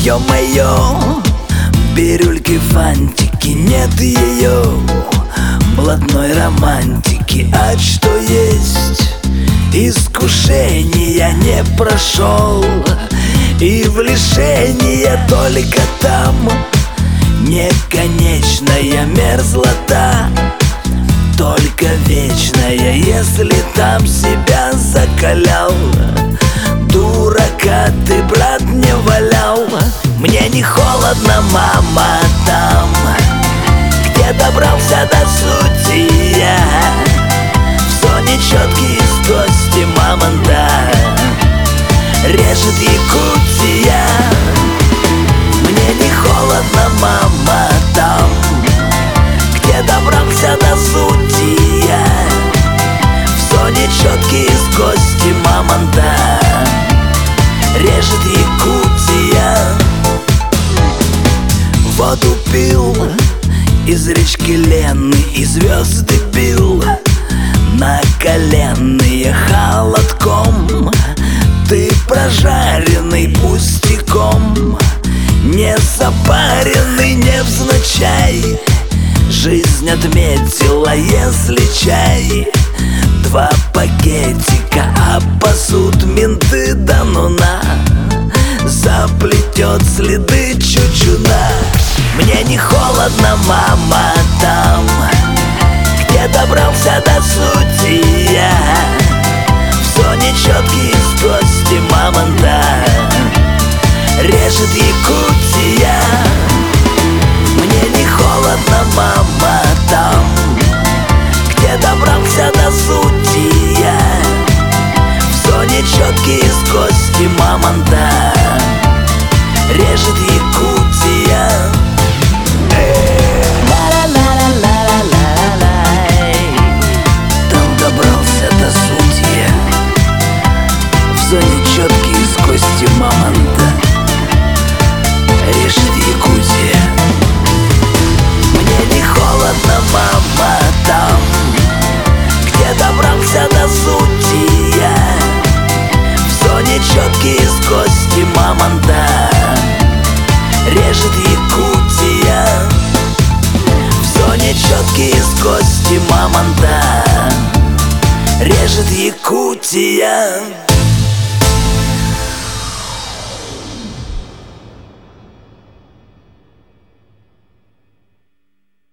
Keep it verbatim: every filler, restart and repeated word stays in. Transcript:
Ё-моё, бирюльки, фантики, нет ее блатной романтики. А что есть? Искушения не прошел, и в лишение только там неконечная мерзлота, только вечная, если там себя закалял. Дурака ты, брат, не валял. Мне не холодно, мама, там, где добрался до сути я. В зоне четкие из кости мамонта режет Якутия. Мне не холодно, мама, там, где добрался до сути я. В зоне четкие из кости мамонта режет Якутия. Воду пил из речки Лены и звезды бил на коленные холодком. Ты прожаренный пустяком, не запаренный невзначай. Жизнь отметила, если чай. Два пакетика опасут менты, да ну на, заплетет следы чучуна. Мне не холодно, мама, там, где добрался до сути я. В зоне четкие из кости мамонта режет Якутия. Мне не холодно, мама, там, где добрался до сути я. В зоне четкие из кости мамонта режет Якутия. Там добрался до сути я. В зоне четкие из кости мамонта режет Якутия. Мне не холодно, мама, там, где добрался до сути я. В зоне четкие из кости мамонта режет Якутия. В зоне четкие из кости мамонта режет Якутия.